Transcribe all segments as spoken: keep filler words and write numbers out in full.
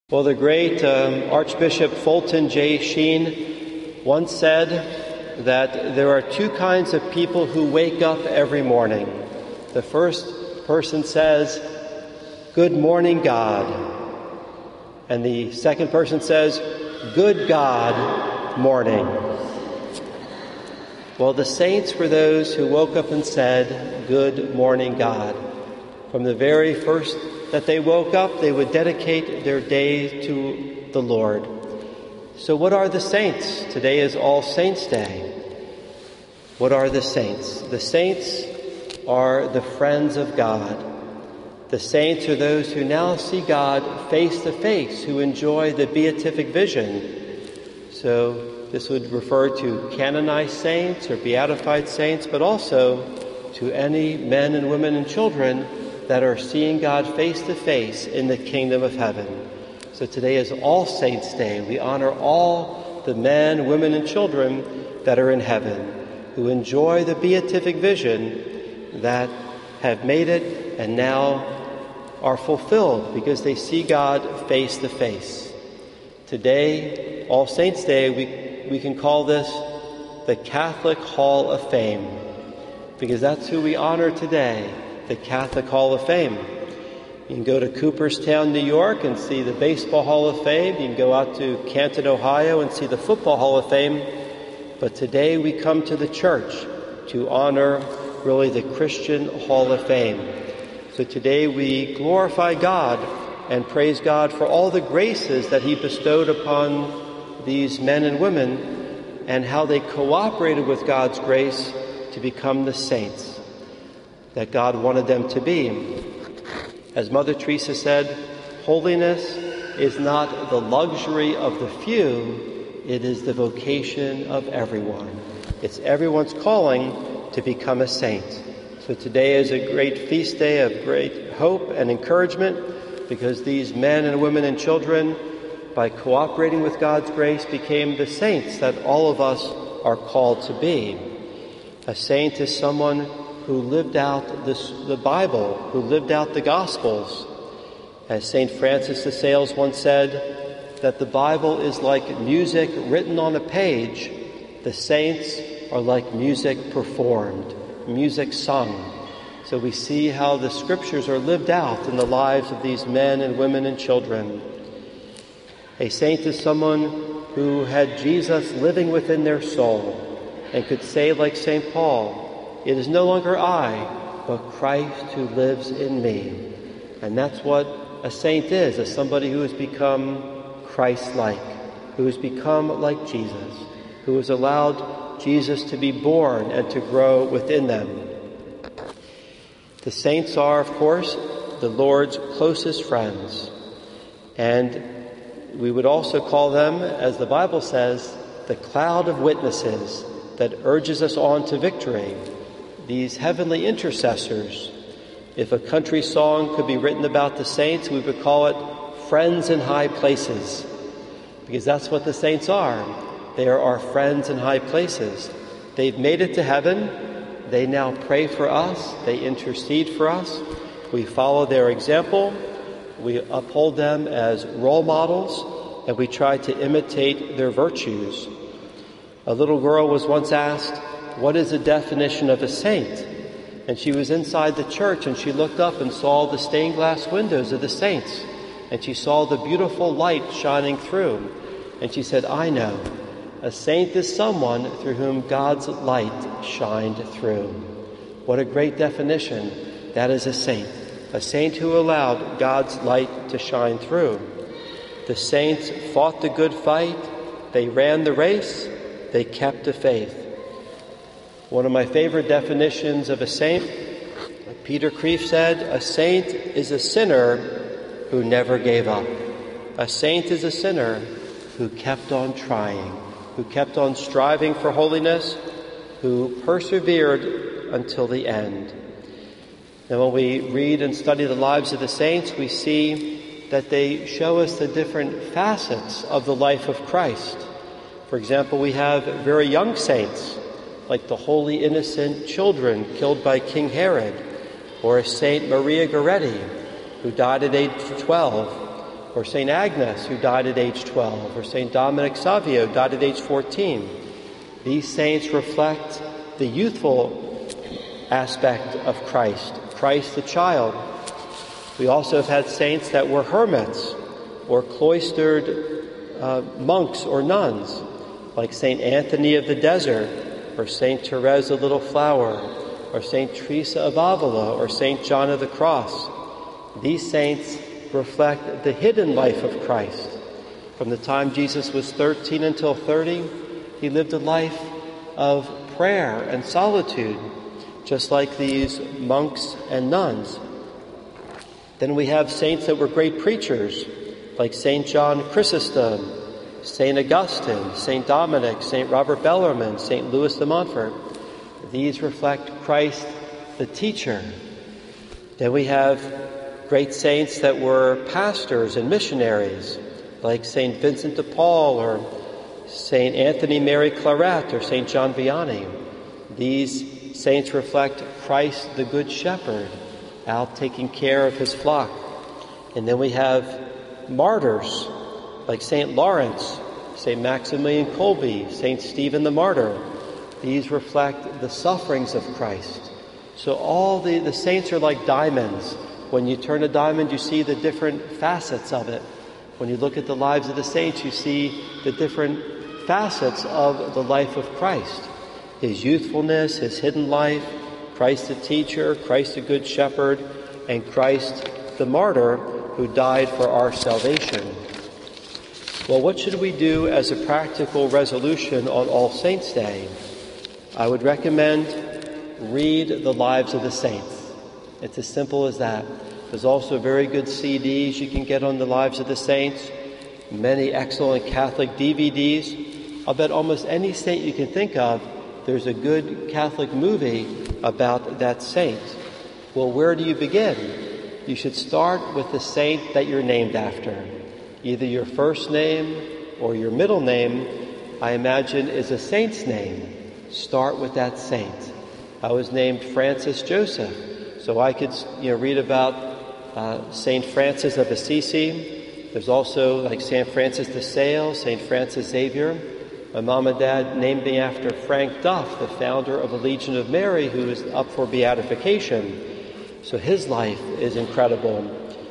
Well, the great um, Archbishop Fulton J. Sheen once said that there are two kinds of people who wake up every morning. The first person says, "Good morning, God." And the second person says, "Good God, morning." Well, the saints were those who woke up and said, "Good morning, God." From the very first that they woke up, they would dedicate their day to the Lord. So what are the saints? Today is All Saints' Day. What are the saints? The saints are the friends of God. The saints are those who now see God face to face, who enjoy the beatific vision. So this would refer to canonized saints or beatified saints, but also to any men and women and children that are seeing God face to face in the kingdom of heaven. So today is All Saints' Day. We honor all the men, women, and children that are in heaven, who enjoy the beatific vision, that have made it and now are fulfilled because they see God face to face. Today, All Saints' Day, we, we can call this the Catholic Hall of Fame, because that's who we honor today, the Catholic Hall of Fame. You can go to Cooperstown, New York and see the Baseball Hall of Fame. You can go out to Canton, Ohio and see the Football Hall of Fame. But today we come to the church to honor really the Christian Hall of Fame. So today we glorify God and praise God for all the graces that He bestowed upon these men and women and how they cooperated with God's grace to become the saints that God wanted them to be. As Mother Teresa said, holiness is not the luxury of the few, it is the vocation of everyone. It's everyone's calling to become a saint. So today is a great feast day of great hope and encouragement, because these men and women and children, by cooperating with God's grace, became the saints that all of us are called to be. A saint is someone who lived out this, the Bible, who lived out the Gospels. As Saint Francis de Sales once said, that the Bible is like music written on a page. The saints are like music performed, music sung. So we see how the Scriptures are lived out in the lives of these men and women and children. A saint is someone who had Jesus living within their soul and could say, like Saint Paul, "It is no longer I, but Christ who lives in me." And that's what a saint is, as somebody who has become Christ-like, who has become like Jesus, who has allowed Jesus to be born and to grow within them. The saints are, of course, the Lord's closest friends. And we would also call them, as the Bible says, the cloud of witnesses that urges us on to victory. These heavenly intercessors. If a country song could be written about the saints, we would call it Friends in High Places, because that's what the saints are. They are our friends in high places. They've made it to heaven. They now pray for us. They intercede for us. We follow their example. We uphold them as role models, and we try to imitate their virtues. A little girl was once asked, "What is the definition of a saint?" And she was inside the church and she looked up and saw the stained glass windows of the saints. And she saw the beautiful light shining through. And she said, "I know. A saint is someone through whom God's light shined through." What a great definition. That is a saint. A saint who allowed God's light to shine through. The saints fought the good fight. They ran the race. They kept the faith. One of my favorite definitions of a saint, Peter Kreeft said, "A saint is a sinner who never gave up." A saint is a sinner who kept on trying, who kept on striving for holiness, who persevered until the end. And when we read and study the lives of the saints, we see that they show us the different facets of the life of Christ. For example, we have very young saints, like the holy innocent children killed by King Herod, or Saint Maria Goretti, who died at age twelve, or Saint Agnes, who died at age twelve, or Saint Dominic Savio, died at age fourteen. These saints reflect the youthful aspect of Christ, Christ the child. We also have had saints that were hermits or cloistered uh, monks or nuns, like Saint Anthony of the Desert, or Saint Therese of Little Flower, or Saint Teresa of Avila, or Saint John of the Cross. These saints reflect the hidden life of Christ. From the time Jesus was thirteen until thirty, he lived a life of prayer and solitude, just like these monks and nuns. Then we have saints that were great preachers, like Saint John Chrysostom, Saint Augustine, Saint Dominic, Saint Robert Bellarmine, Saint Louis de Montfort. These reflect Christ, the teacher. Then we have great saints that were pastors and missionaries, like Saint Vincent de Paul, or Saint Anthony Mary Claret, or Saint John Vianney. These saints reflect Christ, the Good Shepherd, out taking care of his flock. And then we have martyrs, like Saint Lawrence, Saint Maximilian Kolbe, Saint Stephen the Martyr. These reflect the sufferings of Christ. So all the, the saints are like diamonds. When you turn a diamond, you see the different facets of it. When you look at the lives of the saints, you see the different facets of the life of Christ. His youthfulness, his hidden life, Christ the teacher, Christ the Good Shepherd, and Christ the martyr who died for our salvation. Well, what should we do as a practical resolution on All Saints' Day? I would recommend read the lives of the saints. It's as simple as that. There's also very good C Ds you can get on the lives of the saints, many excellent Catholic D V Ds. I'll bet almost any saint you can think of, there's a good Catholic movie about that saint. Well, where do you begin? You should start with the saint that you're named after. Either your first name or your middle name, I imagine, is a saint's name. Start with that saint. I was named Francis Joseph, so I could, you know, read about uh, Saint Francis of Assisi. There's also like Saint Francis de Sales, Saint Francis Xavier. My mom and dad named me after Frank Duff, the founder of the Legion of Mary, who is up for beatification. So his life is incredible.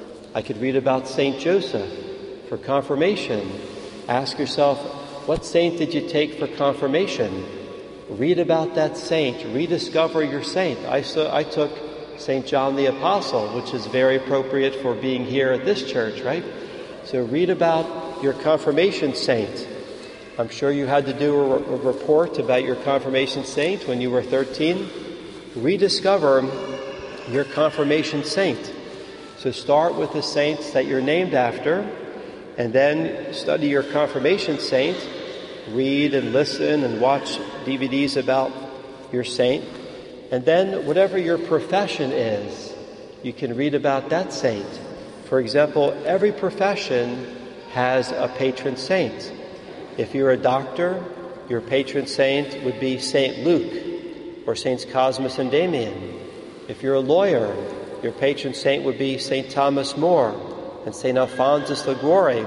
I could read about Saint Joseph for confirmation. Ask yourself, what saint did you take for confirmation? Read about that saint. Rediscover your saint. I, so, I took Saint John the Apostle, which is very appropriate for being here at this church, right? So read about your confirmation saint. I'm sure you had to do a, a report about your confirmation saint when you were thirteen. Rediscover your confirmation saint. So start with the saints that you're named after, and then study your confirmation saint. Read and listen and watch D V Ds about your saint. And then whatever your profession is, you can read about that saint. For example, every profession has a patron saint. If you're a doctor, your patron saint would be Saint Luke or Saints Cosmas and Damian. If you're a lawyer, your patron saint would be Saint Thomas More and Saint Alphonsus Liguori.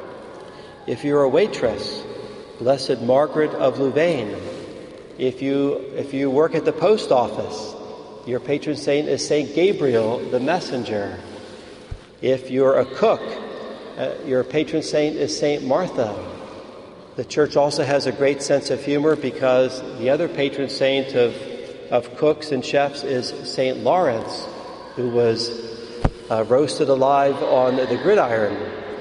If you're a waitress, Blessed Margaret of Louvain. If you if you work at the post office, your patron saint is Saint Gabriel the Messenger. If you're a cook, uh, your patron saint is Saint Martha. The church also has a great sense of humor because the other patron saint of, of cooks and chefs is Saint Lawrence, who was uh, roasted alive on the gridiron.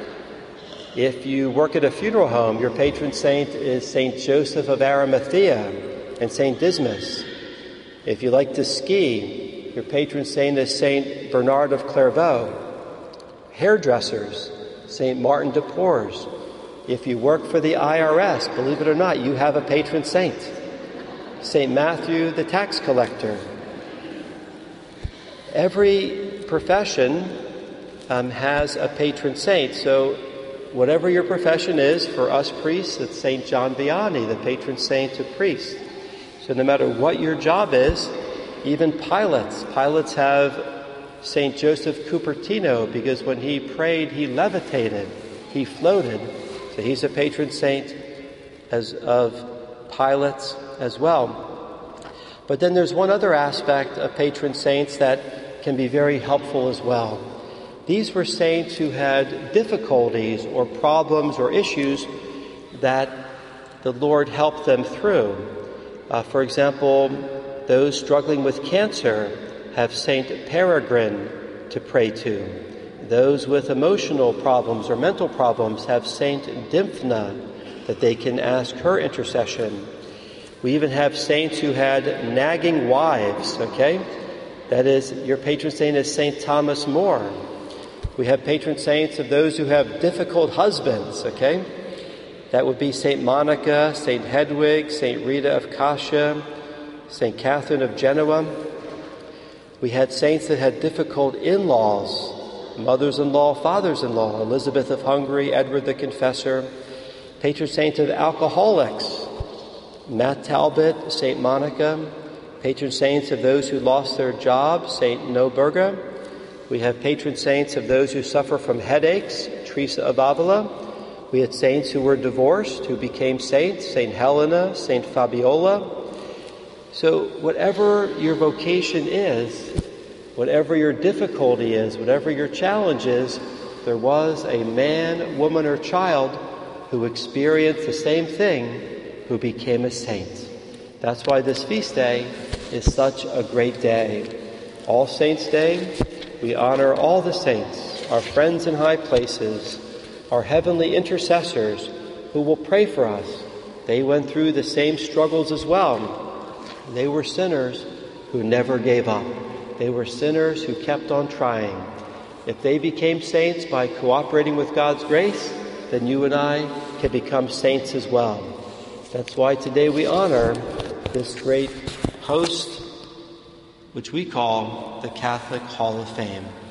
If you work at a funeral home, your patron saint is Saint Joseph of Arimathea and Saint Dismas. If you like to ski, your patron saint is Saint Bernard of Clairvaux. Hairdressers, Saint Martin de Porres. If you work for the I R S, believe it or not, you have a patron saint, Saint Matthew the tax collector. Every profession um, has a patron saint. So whatever your profession is, for us priests, it's Saint John Vianney, the patron saint of priests. So no matter what your job is, even pilots, pilots have Saint Joseph Cupertino, because when he prayed, he levitated, he floated. So he's a patron saint as of pilots as well. But then there's one other aspect of patron saints that can be very helpful as well. These were saints who had difficulties or problems or issues that the Lord helped them through. Uh, for example, those struggling with cancer have Saint Peregrine to pray to. Those with emotional problems or mental problems have Saint Dymphna that they can ask her intercession. We even have saints who had nagging wives, okay? That is, your patron saint is Saint Thomas More. We have patron saints of those who have difficult husbands, okay? That would be Saint Monica, Saint Hedwig, Saint Rita of Cascia, Saint Catherine of Genoa. We had saints that had difficult in-laws, mothers-in-law, fathers-in-law, Elizabeth of Hungary, Edward the Confessor, patron saint of alcoholics, Matt Talbot, Saint Monica, patron saints of those who lost their jobs, Saint Noburga. We have patron saints of those who suffer from headaches, Teresa of Avila. We had saints who were divorced, who became saints, Saint Helena, Saint Fabiola. So whatever your vocation is, whatever your difficulty is, whatever your challenge is, there was a man, woman, or child who experienced the same thing, who became a saint. That's why this feast day is such a great day. All Saints' Day, we honor all the saints, our friends in high places, our heavenly intercessors who will pray for us. They went through the same struggles as well. They were sinners who never gave up. They were sinners who kept on trying. If they became saints by cooperating with God's grace, then you and I can become saints as well. That's why today we honor this great host, which we call the Catholic Hall of Fame.